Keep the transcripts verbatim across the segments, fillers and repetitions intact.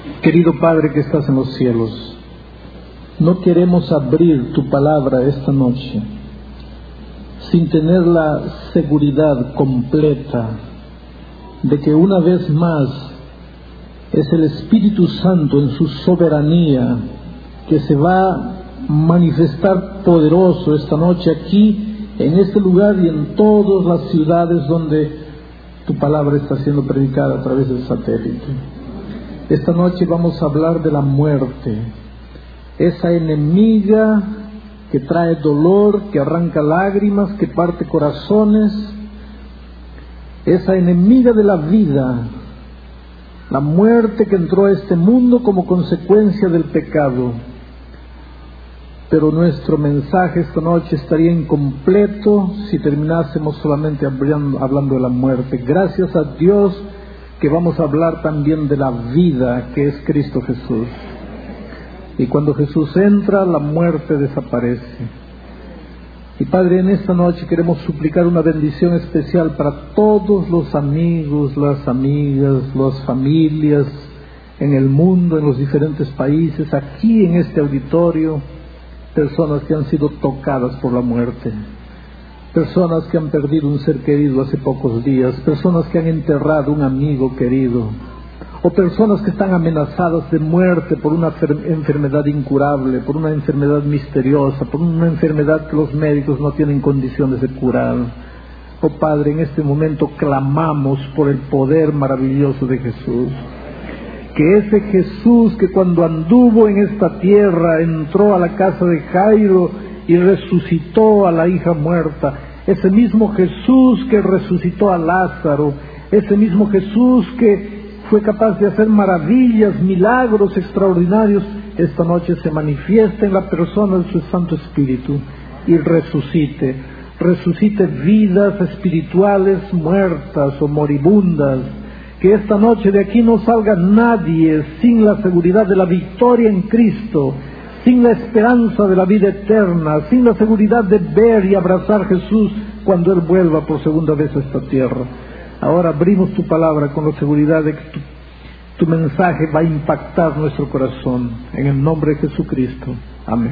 Querido Padre que estás en los cielos, no queremos abrir tu palabra esta noche sin tener la seguridad completa de que una vez más es el Espíritu Santo en su soberanía que se va a manifestar poderoso esta noche aquí, en este lugar y en todas las ciudades donde tu palabra está siendo predicada a través del satélite. Esta noche vamos a hablar de la muerte, esa enemiga que trae dolor, que arranca lágrimas, que parte corazones, esa enemiga de la vida, la muerte que entró a este mundo como consecuencia del pecado. Pero nuestro mensaje esta noche estaría incompleto si terminásemos solamente hablando de la muerte. Gracias a Dios que vamos a hablar también de la vida que es Cristo Jesús. Y cuando Jesús entra, la muerte desaparece. Y Padre, en esta noche queremos suplicar una bendición especial para todos los amigos, las amigas, las familias en el mundo, en los diferentes países, aquí en este auditorio, personas que han sido tocadas por la muerte, personas que han perdido un ser querido hace pocos días, personas que han enterrado un amigo querido, o personas que están amenazadas de muerte por una enfermedad incurable, por una enfermedad misteriosa, por una enfermedad que los médicos no tienen condiciones de curar. Oh Padre, en este momento clamamos por el poder maravilloso de Jesús. Que ese Jesús que cuando anduvo en esta tierra entró a la casa de Jairo y resucitó a la hija muerta, ese mismo Jesús que resucitó a Lázaro, ese mismo Jesús que fue capaz de hacer maravillas, milagros extraordinarios, esta noche se manifiesta en la persona de su Santo Espíritu y resucite, resucite vidas espirituales muertas o moribundas. Que esta noche de aquí no salga nadie sin la seguridad de la victoria en Cristo, sin la esperanza de la vida eterna, sin la seguridad de ver y abrazar a Jesús cuando Él vuelva por segunda vez a esta tierra. Ahora abrimos tu palabra con la seguridad de que tu, tu mensaje va a impactar nuestro corazón. En el nombre de Jesucristo. Amén.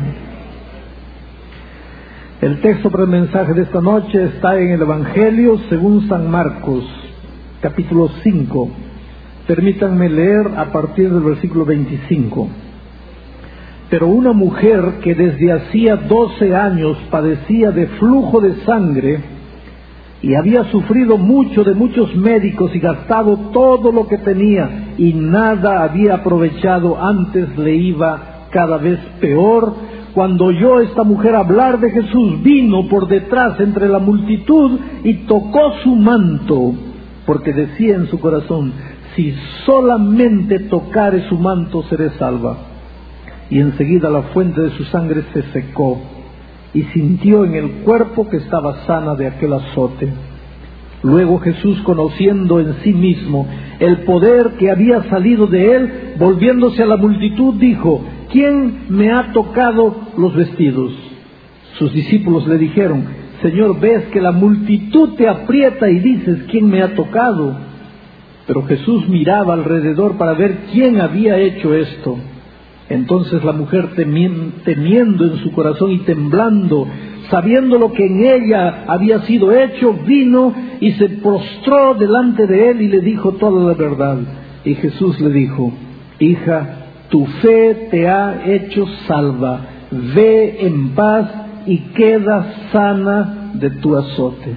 El texto para el mensaje de esta noche está en el Evangelio según San Marcos, capítulo cinco. Permítanme leer a partir del versículo veinticinco. Pero una mujer que desde hacía doce años padecía de flujo de sangre y había sufrido mucho de muchos médicos y gastado todo lo que tenía y nada había aprovechado, antes le iba cada vez peor, cuando oyó esta mujer hablar de Jesús, vino por detrás entre la multitud y tocó su manto, porque decía en su corazón: si solamente tocare su manto seré salva. Y enseguida la fuente de su sangre se secó y sintió en el cuerpo que estaba sana de aquel azote. Luego Jesús, conociendo en sí mismo el poder que había salido de él, volviéndose a la multitud, dijo: ¿quién me ha tocado los vestidos? Sus discípulos le dijeron: Señor, ves que la multitud te aprieta y dices: ¿quién me ha tocado? Pero Jesús miraba alrededor para ver quién había hecho esto. Entonces la mujer, temiendo en su corazón y temblando, sabiendo lo que en ella había sido hecho, vino y se postró delante de él y le dijo toda la verdad. Y Jesús le dijo: hija, tu fe te ha hecho salva, ve en paz y queda sana de tu azote.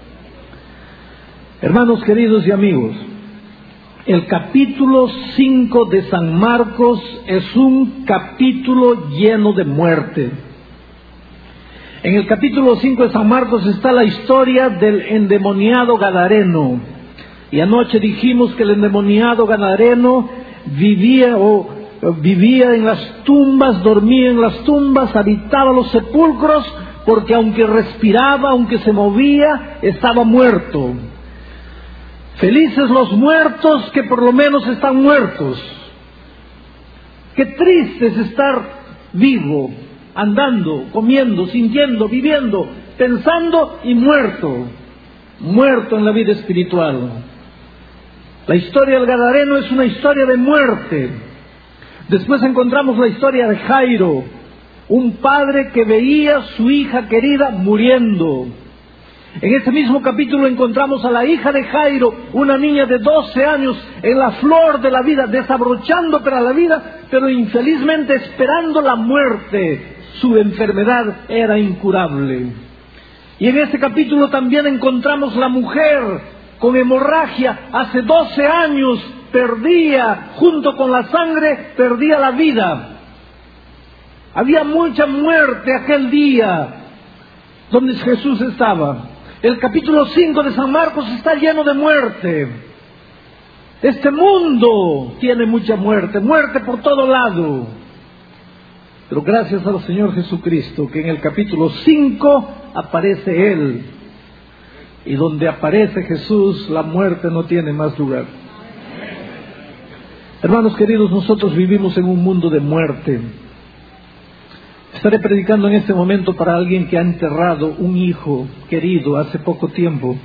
Hermanos queridos y amigos, el capítulo cinco de San Marcos es un capítulo lleno de muerte. En el capítulo cinco de San Marcos está la historia del endemoniado gadareno. Y anoche dijimos que el endemoniado gadareno vivía o vivía en las tumbas, dormía en las tumbas, habitaba los sepulcros, porque aunque respiraba, aunque se movía, estaba muerto. Felices los muertos que por lo menos están muertos. Qué triste es estar vivo, andando, comiendo, sintiendo, viviendo, pensando y muerto. Muerto en la vida espiritual. La historia del gadareno es una historia de muerte. Después encontramos la historia de Jairo, un padre que veía a su hija querida muriendo. En este mismo capítulo encontramos a la hija de Jairo, una niña de doce años, en la flor de la vida, desabrochando para la vida, pero infelizmente esperando la muerte. Su enfermedad era incurable. Y en este capítulo también encontramos la mujer con hemorragia, hace doce años perdía, junto con la sangre, perdía la vida. Había mucha muerte aquel día donde Jesús estaba. El capítulo cinco de San Marcos está lleno de muerte. Este mundo tiene mucha muerte, muerte por todo lado. Pero gracias al Señor Jesucristo, que en el capítulo cinco aparece Él. Y donde aparece Jesús, la muerte no tiene más lugar. Hermanos queridos, nosotros vivimos en un mundo de muerte. Estaré predicando en este momento para alguien que ha enterrado un hijo querido hace poco tiempo.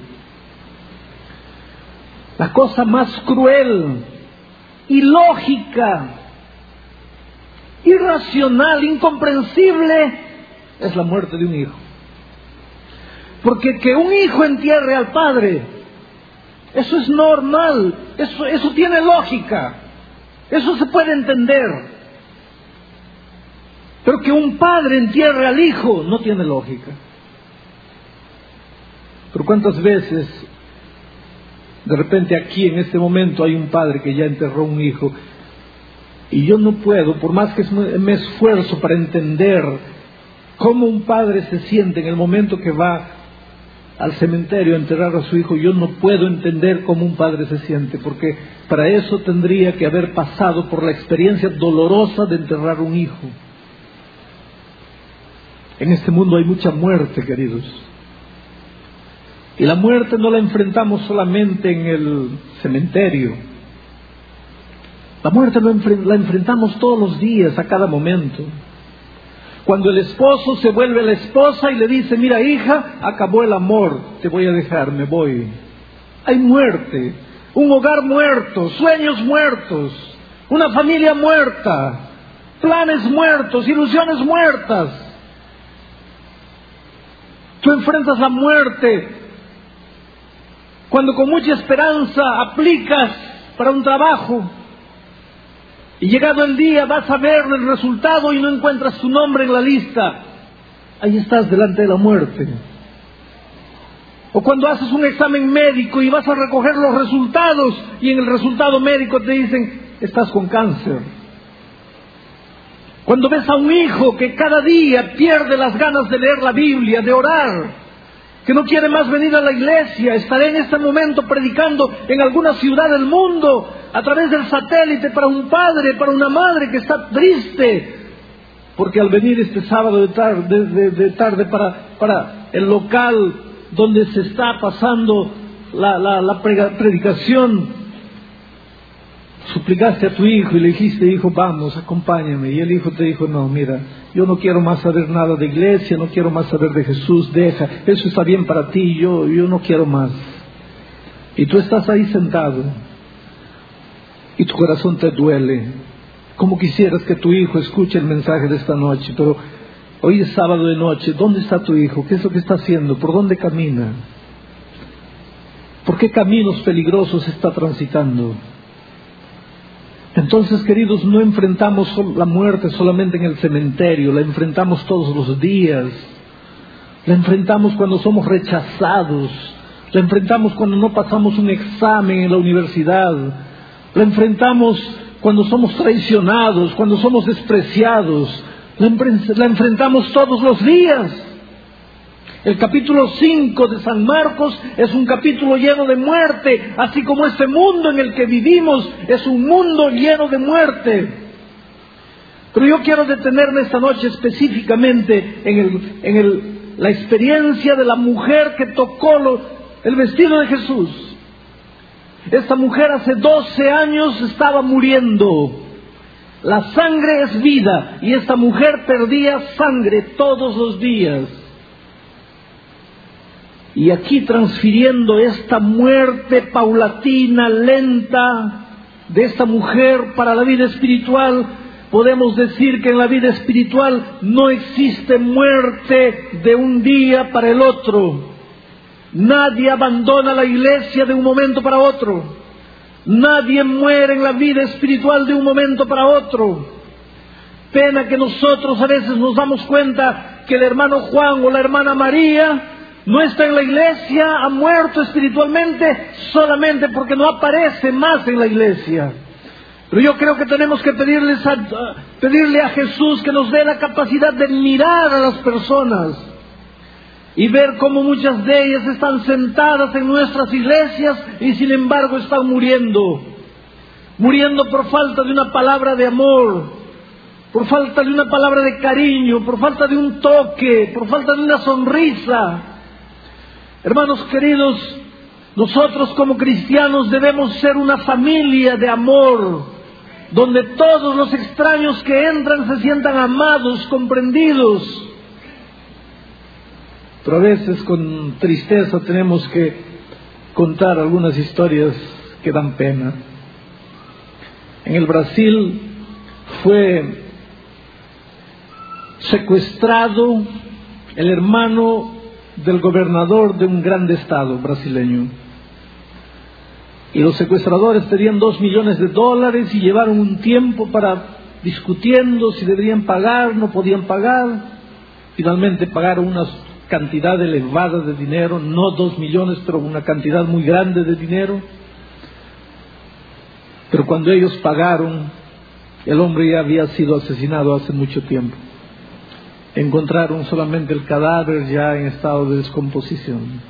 La cosa más cruel, ilógica, irracional, incomprensible, es la muerte de un hijo. Porque que un hijo entierre al padre, eso es normal, eso, eso tiene lógica, eso se puede entender. Pero que un padre entierre al hijo no tiene lógica. Pero cuántas veces, de repente aquí en este momento hay un padre que ya enterró un hijo, y yo no puedo, por más que me esfuerzo para entender cómo un padre se siente en el momento que va al cementerio a enterrar a su hijo, yo no puedo entender cómo un padre se siente, porque para eso tendría que haber pasado por la experiencia dolorosa de enterrar un hijo. En este mundo hay mucha muerte, queridos. Y la muerte no la enfrentamos solamente en el cementerio. La muerte la enfrentamos todos los días, a cada momento. Cuando el esposo se vuelve a la esposa y le dice, mira hija, acabó el amor, te voy a dejar, me voy. Hay muerte, un hogar muerto, sueños muertos, una familia muerta, planes muertos, ilusiones muertas. Tú enfrentas la muerte cuando con mucha esperanza aplicas para un trabajo y llegado el día vas a ver el resultado y no encuentras tu nombre en la lista. Ahí estás delante de la muerte. O cuando haces un examen médico y vas a recoger los resultados y en el resultado médico te dicen, estás con cáncer. Cuando ves a un hijo que cada día pierde las ganas de leer la Biblia, de orar, que no quiere más venir a la iglesia. Estaré en este momento predicando en alguna ciudad del mundo a través del satélite para un padre, para una madre que está triste, porque al venir este sábado de tarde, de, de tarde para, para el local donde se está pasando la, la, la predicación, suplicaste a tu hijo y le dijiste, hijo, vamos, acompáñame. Y el hijo te dijo, no, mira, yo no quiero más saber nada de iglesia, no quiero más saber de Jesús, deja, eso está bien para ti, yo, yo no quiero más. Y tú estás ahí sentado y tu corazón te duele, como quisieras que tu hijo escuche el mensaje de esta noche, pero hoy es sábado de noche, ¿dónde está tu hijo? ¿Qué es lo que está haciendo? ¿Por dónde camina? ¿Por qué caminos peligrosos está transitando? Entonces, queridos, no enfrentamos la muerte solamente en el cementerio, la enfrentamos todos los días, la enfrentamos cuando somos rechazados, la enfrentamos cuando no pasamos un examen en la universidad, la enfrentamos cuando somos traicionados, cuando somos despreciados, la, la enfrentamos todos los días. El capítulo cinco de San Marcos es un capítulo lleno de muerte, así como este mundo en el que vivimos es un mundo lleno de muerte. Pero yo quiero detenerme esta noche específicamente en, el, en el, la experiencia de la mujer que tocó lo, el vestido de Jesús. Esta mujer hace doce años estaba muriendo. La sangre es vida y esta mujer perdía sangre todos los días. Y aquí transfiriendo esta muerte paulatina, lenta, de esta mujer para la vida espiritual, podemos decir que en la vida espiritual no existe muerte de un día para el otro. Nadie abandona la iglesia de un momento para otro. Nadie muere en la vida espiritual de un momento para otro. Pena que nosotros a veces nos damos cuenta que el hermano Juan o la hermana María no está en la iglesia, ha muerto espiritualmente solamente porque no aparece más en la iglesia. Pero yo creo que tenemos que pedirles a, pedirle a Jesús que nos dé la capacidad de mirar a las personas y ver cómo muchas de ellas están sentadas en nuestras iglesias y sin embargo están muriendo. Muriendo por falta de una palabra de amor, por falta de una palabra de cariño, por falta de un toque, por falta de una sonrisa. Hermanos queridos, nosotros como cristianos debemos ser una familia de amor, donde todos los extraños que entran se sientan amados, comprendidos. Pero a veces con tristeza tenemos que contar algunas historias que dan pena. En el Brasil fue secuestrado el hermano del gobernador de un gran estado brasileño. Y los secuestradores tenían dos millones de dólares y llevaron un tiempo para discutiendo si deberían pagar, no podían pagar. Finalmente pagaron una cantidad elevada de dinero, no dos millones, pero una cantidad muy grande de dinero. Pero cuando ellos pagaron, el hombre ya había sido asesinado hace mucho tiempo. Encontraron solamente el cadáver ya en estado de descomposición.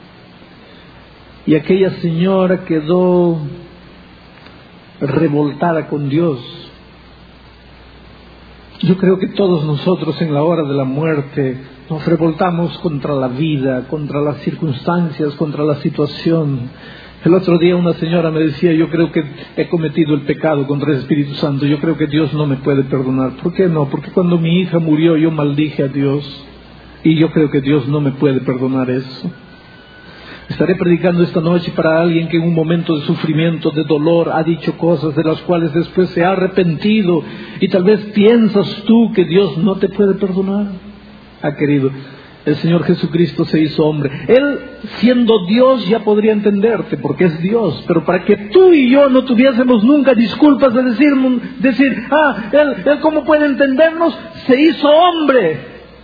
Y aquella señora quedó revoltada con Dios. Yo creo que todos nosotros en la hora de la muerte nos revoltamos contra la vida, contra las circunstancias, contra la situación. El otro día una señora me decía, yo creo que he cometido el pecado contra el Espíritu Santo, yo creo que Dios no me puede perdonar. ¿Por qué no? Porque cuando mi hija murió yo maldije a Dios y yo creo que Dios no me puede perdonar eso. Estaré predicando esta noche para alguien que en un momento de sufrimiento, de dolor, ha dicho cosas de las cuales después se ha arrepentido y tal vez piensas tú que Dios no te puede perdonar. Ah, querido, el Señor Jesucristo se hizo hombre. Él, siendo Dios, ya podría entenderte porque es Dios, pero para que tú y yo no tuviésemos nunca disculpas de decir, decir ah, él, él cómo puede entendernos, se hizo hombre.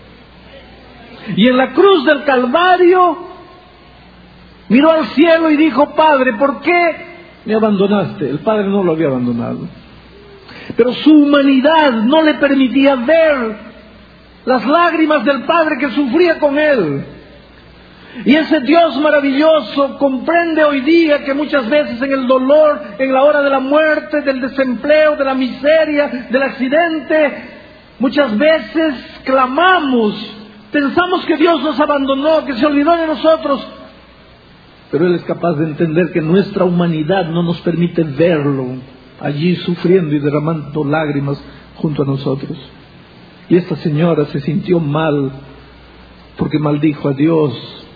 Y en la cruz del Calvario miró al cielo y dijo, Padre, ¿por qué me abandonaste? El Padre no lo había abandonado, pero su humanidad no le permitía ver las lágrimas del Padre que sufría con él. Y ese Dios maravilloso comprende hoy día que muchas veces en el dolor, en la hora de la muerte, del desempleo, de la miseria, del accidente, muchas veces clamamos, pensamos que Dios nos abandonó, que se olvidó de nosotros. Pero Él es capaz de entender que nuestra humanidad no nos permite verlo allí sufriendo y derramando lágrimas junto a nosotros. Y esta señora se sintió mal porque maldijo a Dios.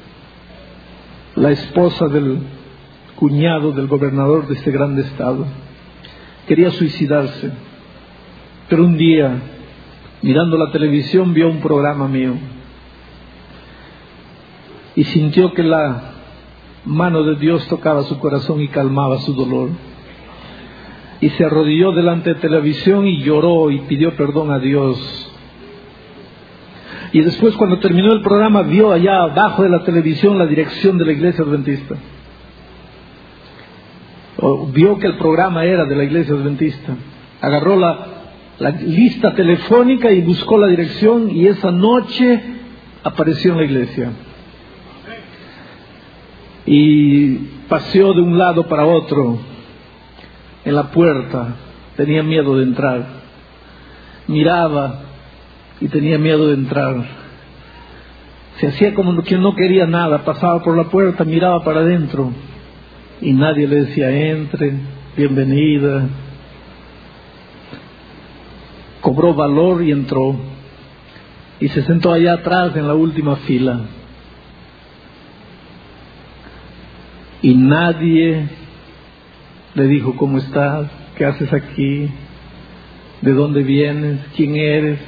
La esposa del cuñado del gobernador de este gran estado quería suicidarse, pero un día, mirando la televisión, vio un programa mío y sintió que la mano de Dios tocaba su corazón y calmaba su dolor. Y se arrodilló delante de televisión y lloró y pidió perdón a Dios. Y después, cuando terminó el programa, vio allá abajo de la televisión la dirección de la iglesia adventista. O vio que el programa era de la iglesia adventista. Agarró la, la lista telefónica y buscó la dirección y esa noche apareció en la iglesia. Y paseó de un lado para otro en la puerta. Tenía miedo de entrar. Miraba y tenía miedo de entrar. Se hacía como que no quería nada, pasaba por la puerta, miraba para adentro y nadie le decía entre, bienvenida. Cobró valor y entró y se sentó allá atrás en la última fila y nadie le dijo, ¿cómo estás? ¿Qué haces aquí? ¿De dónde vienes? ¿Quién eres?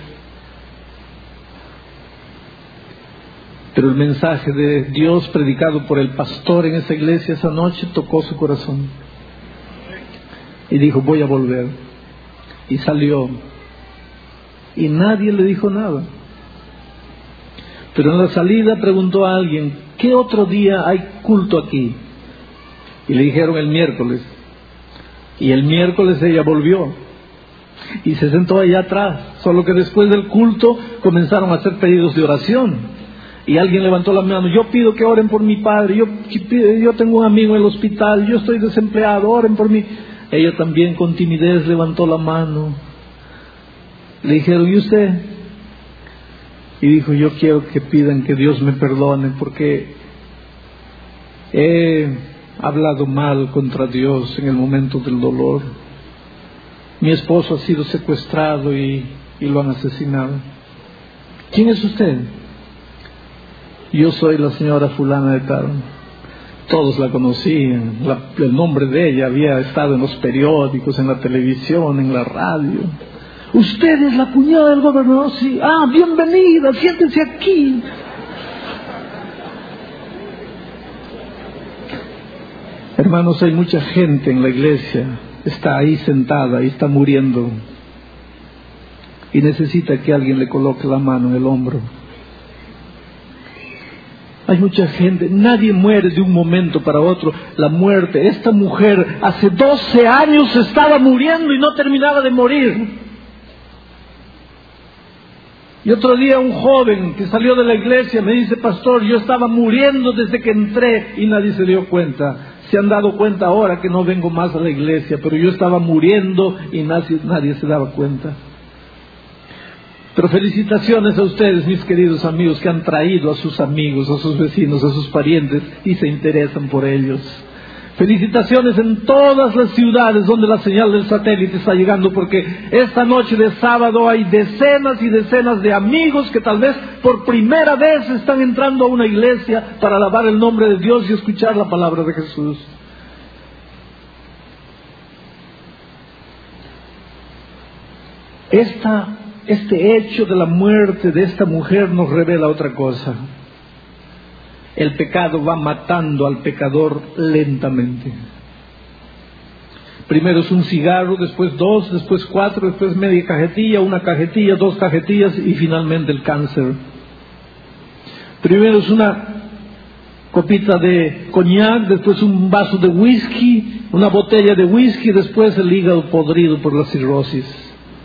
Pero el mensaje de Dios predicado por el pastor en esa iglesia esa noche tocó su corazón. Y dijo, voy a volver. Y salió. Y nadie le dijo nada. Pero en la salida preguntó a alguien, ¿qué otro día hay culto aquí? Y le dijeron el miércoles. Y el miércoles ella volvió. Y se sentó allá atrás. Solo que después del culto comenzaron a hacer pedidos de oración. Y alguien levantó la mano, yo pido que oren por mi padre, yo, yo tengo un amigo en el hospital, yo estoy desempleado, oren por mí. Ella también con timidez levantó la mano. Le dijeron, ¿y usted? Y dijo, yo quiero que pidan que Dios me perdone porque he hablado mal contra Dios en el momento del dolor. Mi esposo ha sido secuestrado y, y lo han asesinado. ¿Quién es usted? Yo soy la señora fulana de tal. Todos la conocían, la, el nombre de ella había estado en los periódicos, en la televisión, en la radio. Usted es la cuñada del gobernador, sí. Ah, bienvenida, siéntese aquí. Hermanos, hay mucha gente en la iglesia, está ahí sentada y está muriendo. Y necesita que alguien le coloque la mano en el hombro. Hay mucha gente, nadie muere de un momento para otro. La muerte, esta mujer hace doce años estaba muriendo y no terminaba de morir. Y otro día un joven que salió de la iglesia me dice, pastor, yo estaba muriendo desde que entré y nadie se dio cuenta. Se han dado cuenta ahora que no vengo más a la iglesia, pero yo estaba muriendo y nadie, nadie se daba cuenta. Pero felicitaciones a ustedes, mis queridos amigos, que han traído a sus amigos, a sus vecinos, a sus parientes y se interesan por ellos. Felicitaciones en todas las ciudades donde la señal del satélite está llegando, porque esta noche de sábado hay decenas y decenas de amigos que tal vez por primera vez están entrando a una iglesia para alabar el nombre de Dios y escuchar la palabra de Jesús. Esta Este hecho de la muerte de esta mujer nos revela otra cosa. El pecado va matando al pecador lentamente. Primero es un cigarro, después dos, después cuatro, después media cajetilla, una cajetilla, dos cajetillas y finalmente el cáncer. Primero es una copita de coñac, después un vaso de whisky, una botella de whisky, después el hígado podrido por la cirrosis.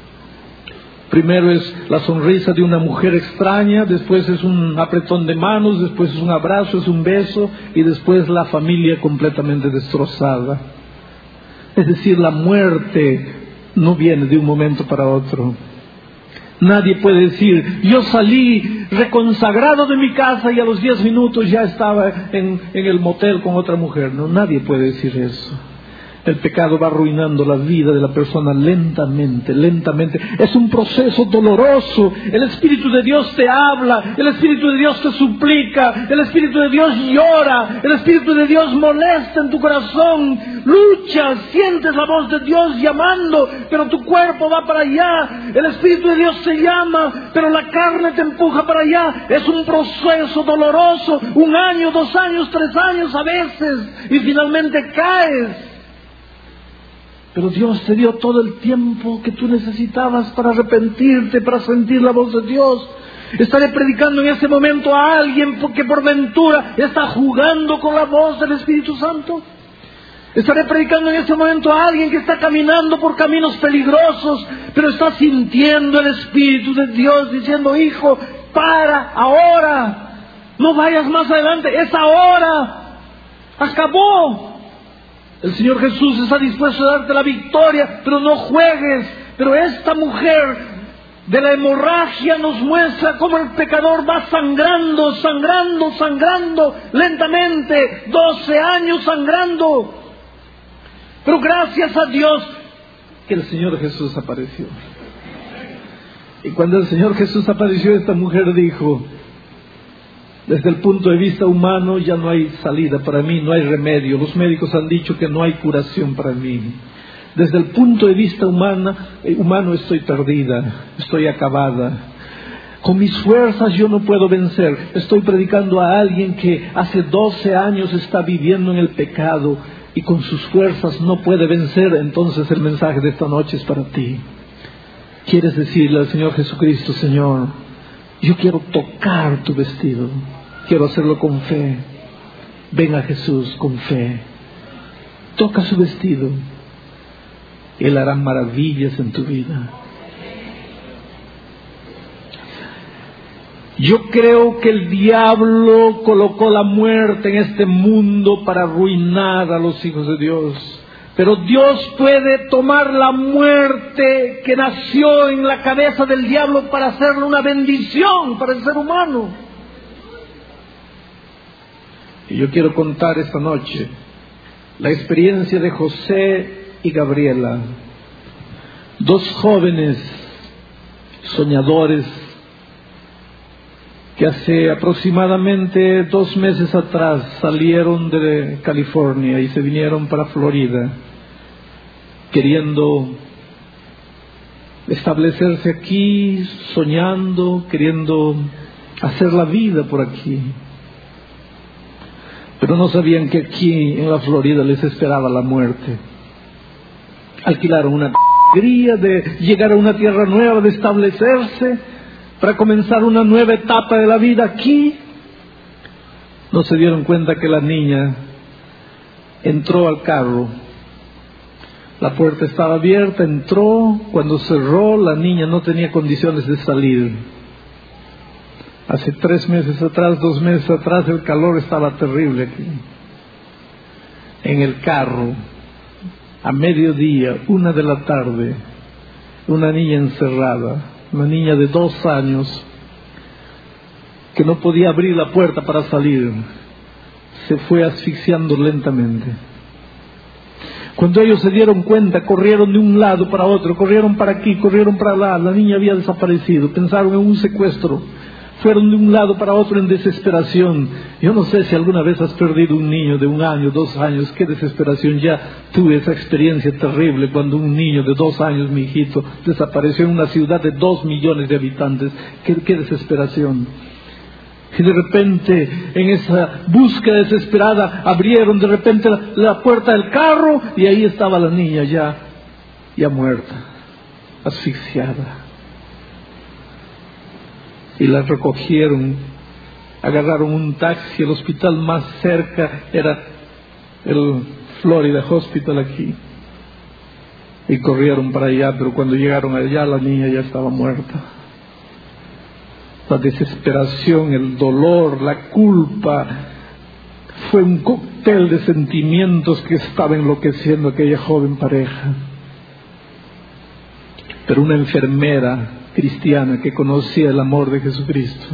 Primero es la sonrisa de una mujer extraña, después es un apretón de manos, después es un abrazo, es un beso y después la familia completamente destrozada. Es decir, la muerte no viene de un momento para otro. Nadie puede decir, yo salí reconsagrado de mi casa y a los diez minutos ya estaba en, en el motel con otra mujer. No, nadie puede decir eso. El pecado va arruinando la vida de la persona lentamente, lentamente. Es un proceso doloroso. El Espíritu de Dios te habla, el Espíritu de Dios te suplica, el Espíritu de Dios llora, el Espíritu de Dios molesta en tu corazón. Luchas, sientes la voz de Dios llamando, pero tu cuerpo va para allá. El Espíritu de Dios te llama, pero la carne te empuja para allá. Es un proceso doloroso, un año, dos años, tres años a veces, y finalmente caes. Pero Dios te dio todo el tiempo que tú necesitabas para arrepentirte, para sentir la voz de Dios. Estaré predicando en ese momento a alguien que por ventura está jugando con la voz del Espíritu Santo. Estaré predicando en ese momento a alguien que está caminando por caminos peligrosos, pero está sintiendo el Espíritu de Dios diciendo, hijo, para ahora, no vayas más adelante, es ahora, acabó. El Señor Jesús está dispuesto a darte la victoria, pero no juegues. Pero esta mujer de la hemorragia nos muestra cómo el pecador va sangrando, sangrando, sangrando, lentamente, doce años sangrando. Pero gracias a Dios que el Señor Jesús apareció. Y cuando el Señor Jesús apareció, esta mujer dijo, desde el punto de vista humano ya no hay salida para mí, no hay remedio. Los médicos han dicho que no hay curación para mí. Desde el punto de vista humana, eh, humano estoy perdida, estoy acabada. Con mis fuerzas yo no puedo vencer. Estoy predicando a alguien que hace doce años está viviendo en el pecado y con sus fuerzas no puede vencer. Entonces el mensaje de esta noche es para ti. ¿Quieres decirle al Señor Jesucristo: Señor, yo quiero tocar tu vestido, quiero hacerlo con fe? Ven a Jesús con fe, toca su vestido, Él hará maravillas en tu vida. Yo creo que el diablo colocó la muerte en este mundo para arruinar a los hijos de Dios. Pero Dios puede tomar la muerte que nació en la cabeza del diablo para hacerle una bendición para el ser humano. Y yo quiero contar esta noche la experiencia de José y Gabriela, dos jóvenes soñadores que hace aproximadamente dos meses atrás salieron de California y se vinieron para Florida, queriendo establecerse aquí, soñando, queriendo hacer la vida por aquí. Pero no sabían que aquí en la Florida les esperaba la muerte. Alquilaron una alegría de llegar a una tierra nueva, de establecerse, para comenzar una nueva etapa de la vida aquí. No se dieron cuenta que la niña entró al carro. La puerta estaba abierta, entró. Cuando cerró, la niña no tenía condiciones de salir. Hace tres meses atrás, dos meses atrás, el calor estaba terrible aquí. En el carro, a mediodía, una de la tarde, una niña encerrada. Una niña de dos años que no podía abrir la puerta para salir, se fue asfixiando lentamente. Cuando ellos se dieron cuenta, corrieron de un lado para otro, corrieron para aquí, corrieron para allá. La niña había desaparecido, pensaron en un secuestro. Fueron de un lado para otro en desesperación. Yo no sé si alguna vez has perdido un niño de un año, dos años. Qué desesperación. Ya tuve esa experiencia terrible cuando un niño de dos años, mi hijito, desapareció en una ciudad de dos millones de habitantes. Qué, qué desesperación. Y de repente, en esa búsqueda desesperada, abrieron de repente la, la puerta del carro y ahí estaba la niña ya, ya muerta, asfixiada. Y la recogieron, agarraron un taxi. El hospital más cerca era el Florida Hospital aquí, y corrieron para allá, pero cuando llegaron allá la niña ya estaba muerta. La desesperación, el dolor, la culpa, fue un cóctel de sentimientos que estaba enloqueciendo a aquella joven pareja. Pero una enfermera cristiana que conocía el amor de Jesucristo,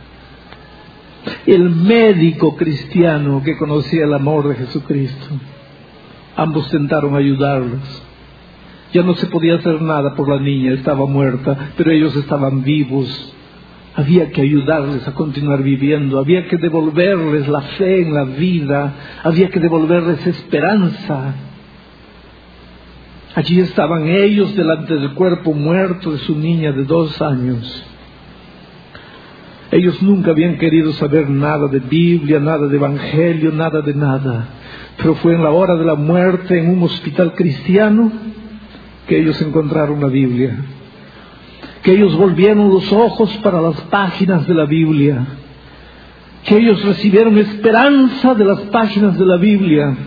el médico cristiano que conocía el amor de Jesucristo, ambos intentaron ayudarlos. Ya no se podía hacer nada por la niña, estaba muerta, pero ellos estaban vivos. Había que ayudarles a continuar viviendo, había que devolverles la fe en la vida, había que devolverles esperanza. Allí estaban ellos delante del cuerpo muerto de su niña de dos años. Ellos nunca habían querido saber nada de Biblia, nada de Evangelio, nada de nada. Pero fue en la hora de la muerte, en un hospital cristiano, que ellos encontraron la Biblia. Que ellos volvieron los ojos para las páginas de la Biblia. Que ellos recibieron esperanza de las páginas de la Biblia.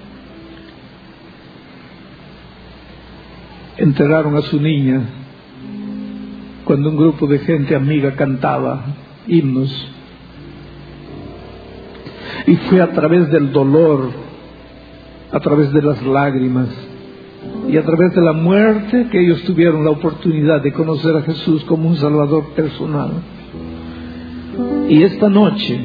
Enterraron a su niña cuando un grupo de gente amiga cantaba himnos. Y fue a través del dolor, a través de las lágrimas y a través de la muerte que ellos tuvieron la oportunidad de conocer a Jesús como un Salvador personal. Y esta noche,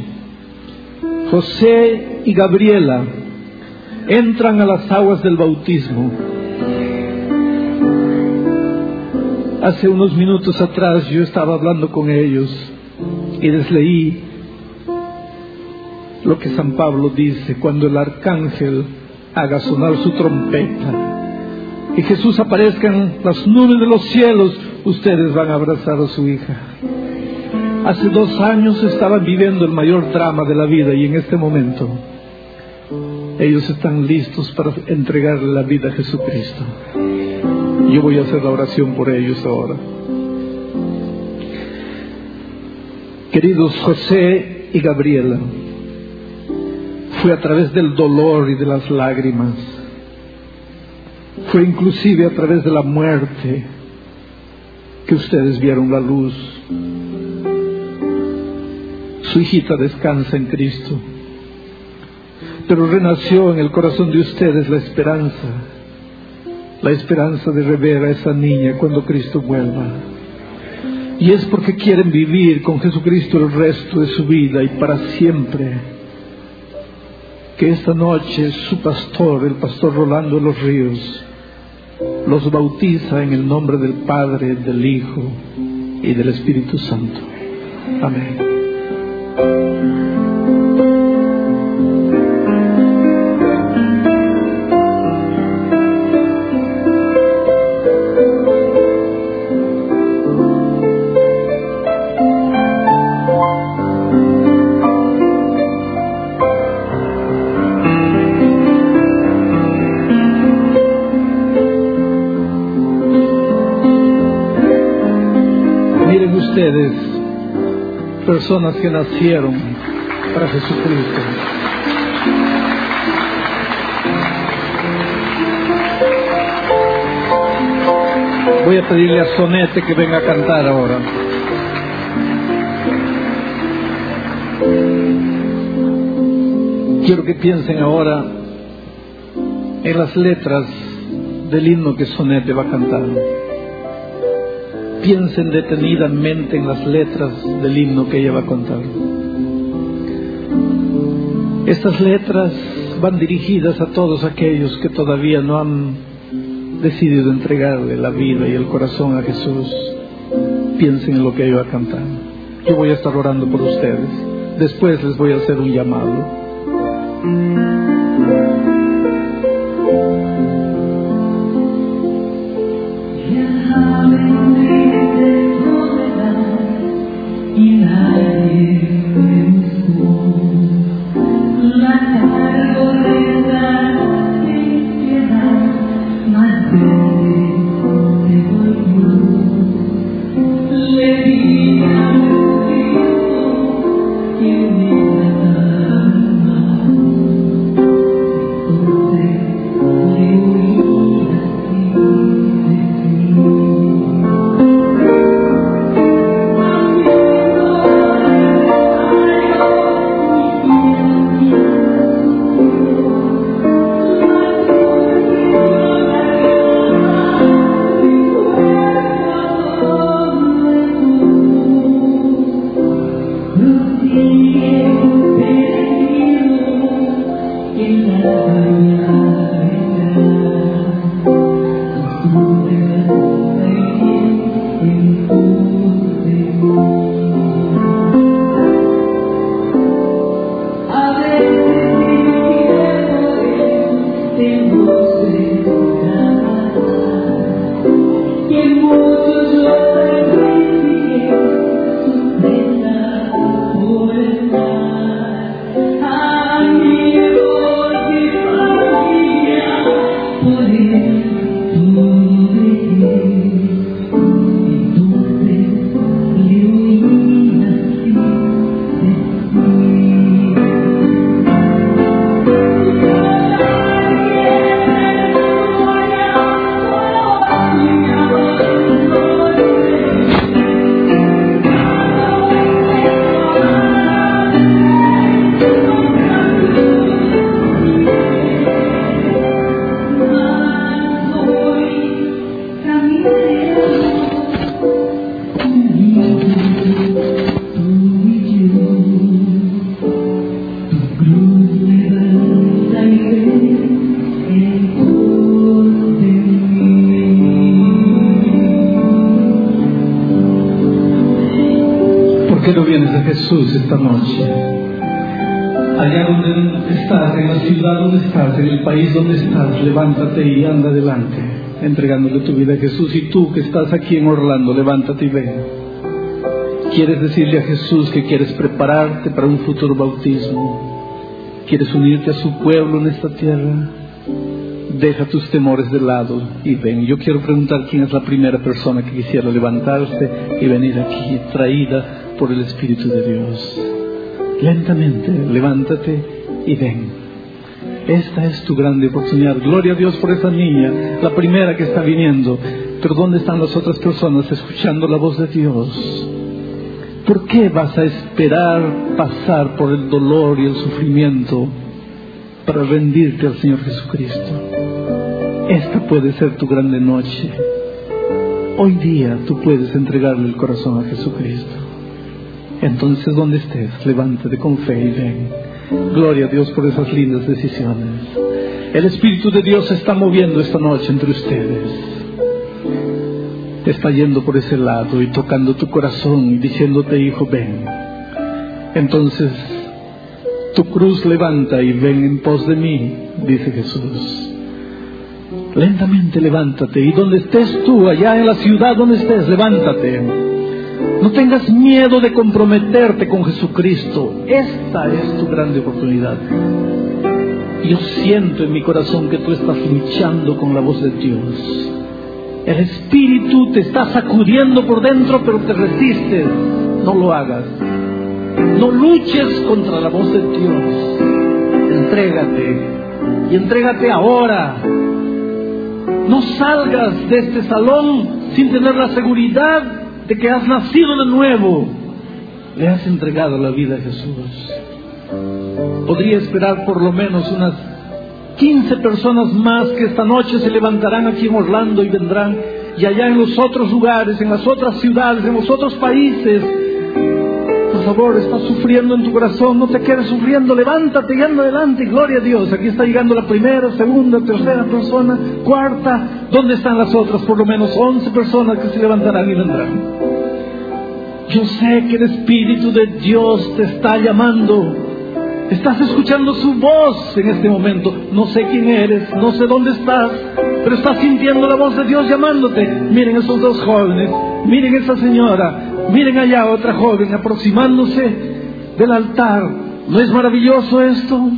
José y Gabriela entran a las aguas del bautismo. Hace unos minutos atrás yo estaba hablando con ellos y les leí lo que San Pablo dice: cuando el arcángel haga sonar su trompeta, y Jesús aparezca en las nubes de los cielos, ustedes van a abrazar a su hija. Hace dos años estaban viviendo el mayor drama de la vida y en este momento ellos están listos para entregarle la vida a Jesucristo. Yo voy a hacer la oración por ellos ahora. Queridos José y Gabriela, fue a través del dolor y de las lágrimas, fue inclusive a través de la muerte que ustedes vieron la luz. Su hijita descansa en Cristo, pero renació en el corazón de ustedes la esperanza, la esperanza de rever a esa niña cuando Cristo vuelva. Y es porque quieren vivir con Jesucristo el resto de su vida y para siempre, que esta noche su pastor, el pastor Rolando de los Ríos, los bautiza en el nombre del Padre, del Hijo y del Espíritu Santo. Amén. Ustedes, personas que nacieron para Jesucristo, voy a pedirle a Sonete que venga a cantar ahora. Quiero que piensen ahora en las letras del himno que Sonete va a cantar. Piensen detenidamente en las letras del himno que ella va a contar. Estas letras van dirigidas a todos aquellos que todavía no han decidido entregarle la vida y el corazón a Jesús. Piensen en lo que ella va a cantar. Yo voy a estar orando por ustedes. Después les voy a hacer un llamado. Jesús esta noche, allá donde estás, en la ciudad donde estás, en el país donde estás, levántate y anda adelante. entregándole tu vida a Jesús. Y tú que estás aquí en Orlando, levántate y ven. ¿Quieres decirle a Jesús que quieres prepararte para un futuro bautismo? ¿Quieres unirte a su pueblo en esta tierra? Deja tus temores de lado y ven. Yo quiero preguntar quién es la primera persona que quisiera levantarse y venir aquí, traída por el Espíritu de Dios. Lentamente, levántate y ven. Esta es tu grande oportunidad. Gloria a Dios por esa niña, la primera que está viniendo. Pero ¿dónde están las otras personas escuchando la voz de Dios? ¿Por qué vas a esperar pasar por el dolor y el sufrimiento para rendirte al Señor Jesucristo? Esta puede ser tu grande noche. Hoy día tú puedes entregarle el corazón a Jesucristo. Entonces, donde estés, levántate con fe y ven. Gloria a Dios por esas lindas decisiones. El Espíritu de Dios se está moviendo esta noche entre ustedes. Está yendo por ese lado y tocando tu corazón y diciéndote, hijo, ven. Entonces, tu cruz levanta y ven en pos de mí, dice Jesús. Lentamente levántate, y donde estés tú, allá en la ciudad donde estés, levántate. No tengas miedo de comprometerte con Jesucristo. Esta es tu grande oportunidad. Yo siento en mi corazón que tú estás luchando con la voz de Dios. El Espíritu te está sacudiendo por dentro, pero te resistes. No lo hagas. No luches contra la voz de Dios. Entrégate. Y entrégate ahora. No salgas de este salón sin tener la seguridad de que has nacido de nuevo. Le has entregado la vida a Jesús. Podría esperar por lo menos unas quince personas más que esta noche se levantarán aquí en Orlando y vendrán. Y allá en los otros lugares, en las otras ciudades, en los otros países. Por favor, estás sufriendo en tu corazón, no te quedes sufriendo, levántate y anda adelante, gloria a Dios. Aquí está llegando la primera, segunda, tercera persona, cuarta. ¿Dónde están las otras? Por lo menos once personas que se levantarán y vendrán. Yo sé que el Espíritu de Dios te está llamando. Estás escuchando su voz en este momento. No sé quién eres, no sé dónde estás, pero estás sintiendo la voz de Dios llamándote. Miren esos dos jóvenes, miren esa señora, miren allá otra joven aproximándose del altar. ¿No es maravilloso esto?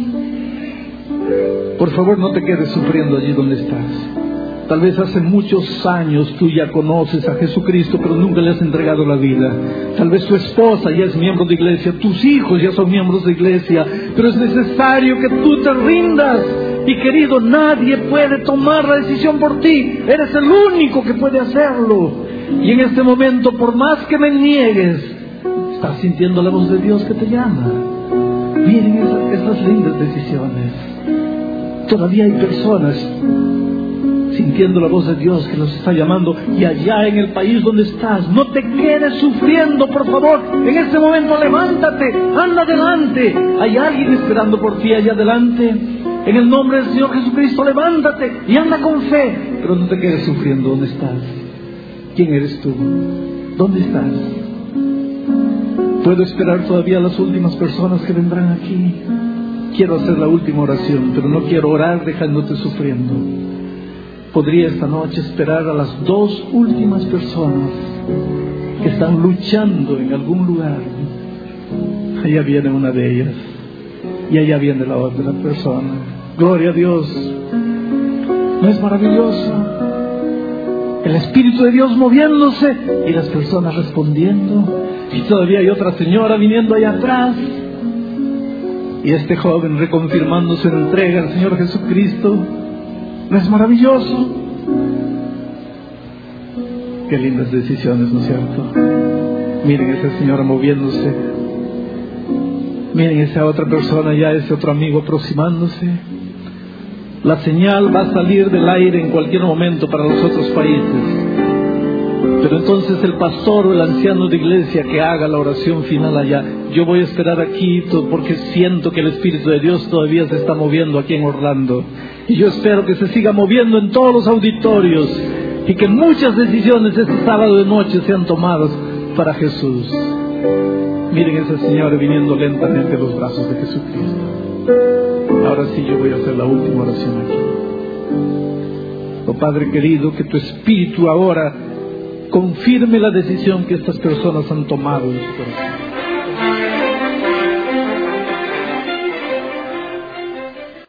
Por favor, no te quedes sufriendo allí donde estás. Tal vez hace muchos años tú ya conoces a Jesucristo, pero nunca le has entregado la vida. Tal vez tu esposa ya es miembro de iglesia, tus hijos ya son miembros de iglesia, pero es necesario que tú te rindas. Y querido, nadie puede tomar la decisión por ti. Eres el único que puede hacerlo. Y en este momento, por más que me niegues, estás sintiendo la voz de Dios que te llama. Miren esas, esas lindas decisiones. Todavía hay personas sintiendo la voz de Dios que los está llamando. Y allá en el país donde estás, no te quedes sufriendo, por favor. En este momento levántate, anda adelante. Hay alguien esperando por ti allá adelante. En el nombre del Señor Jesucristo, levántate y anda con fe. Pero no te quedes sufriendo. ¿Dónde estás? ¿Quién eres tú? ¿Dónde estás? Puedo esperar todavía a las últimas personas que vendrán aquí. Quiero hacer la última oración, pero no quiero orar dejándote sufriendo. Podría esta noche esperar a las dos últimas personas que están luchando en algún lugar. Allá viene una de ellas y allá viene la otra persona. Gloria a Dios. ¿No es maravilloso? El Espíritu de Dios moviéndose y las personas respondiendo. Y todavía hay otra señora viniendo allá atrás. Y este joven reconfirmando su entrega al Señor Jesucristo. ¿No es maravilloso? Qué lindas decisiones, ¿no es cierto? Miren esa señora moviéndose. Miren esa otra persona, ya ese otro amigo aproximándose. La señal va a salir del aire en cualquier momento para los otros países. Pero entonces el pastor o el anciano de iglesia que haga la oración final allá. Yo voy a esperar aquí porque siento que el Espíritu de Dios todavía se está moviendo aquí en Orlando. Y yo espero que se siga moviendo en todos los auditorios y que muchas decisiones este sábado de noche sean tomadas para Jesús. Miren esa señora viniendo lentamente a los brazos de Jesucristo. Ahora sí yo voy a hacer la última oración aquí. Oh Padre querido, que tu Espíritu ahora confirme la decisión que estas personas han tomado en su corazón.